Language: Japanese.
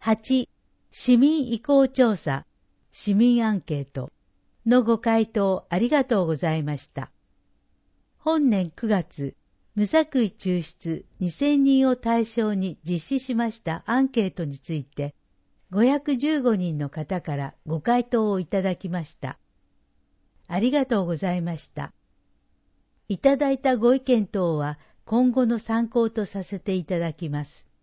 8、市民意向調査、市民アンケートのご回答ありがとうございました。本年9月、無作為抽出2000人を対象に実施しましたアンケートについて、515人の方からご回答をいただきました。ありがとうございました。いただいたご意見等は今後の参考とさせていただきます。